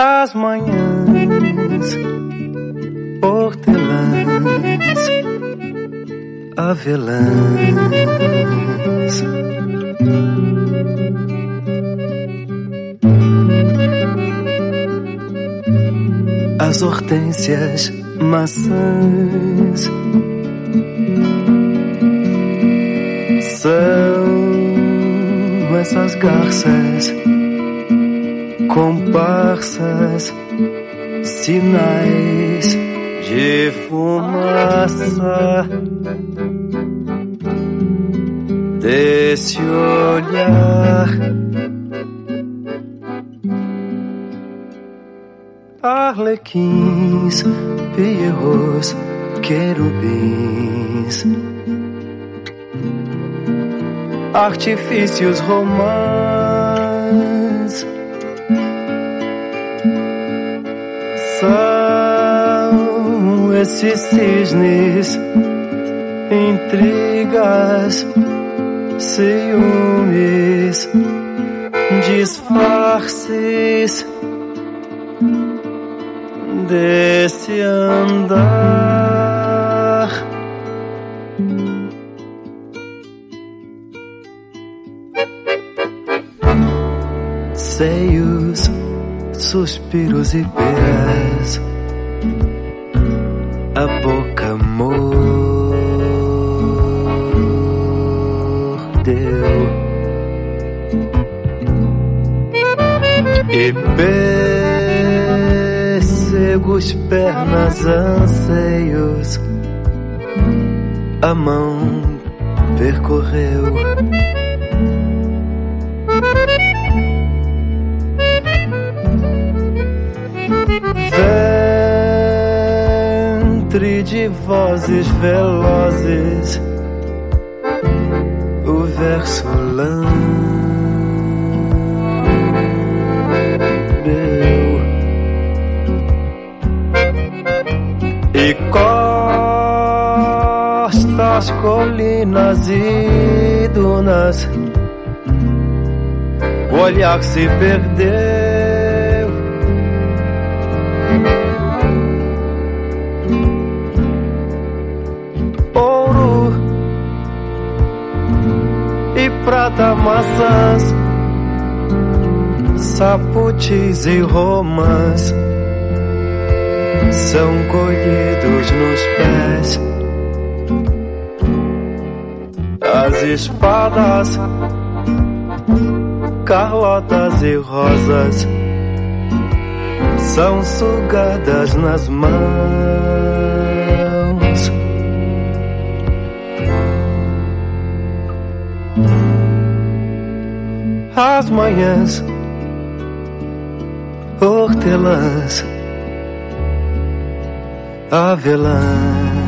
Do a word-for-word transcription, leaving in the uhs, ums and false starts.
As manhãs, hortelãs, avelãs. As hortênsias, maçãs são essas garças, comparsas, sinais de fumaça desse olhar. Arlequins, pierrots, querubins, artifícios romãs são esses cisnes, intrigas, ciúmes, disfarces desse andar. Seios, suspiros e peras, a boca mordeu e pêssegos, pernas, anseios, a mão percorreu. Ventre de vozes velozes, o verso lambeu e costas, colinas e dunas, o olhar se perdeu. Ouro e prata, maçãs, saputis e romãs são colhidos nos pés. As espadas, carlotas e rosas são sugadas nas mãos. As manhãs, hortelãs, avelãs.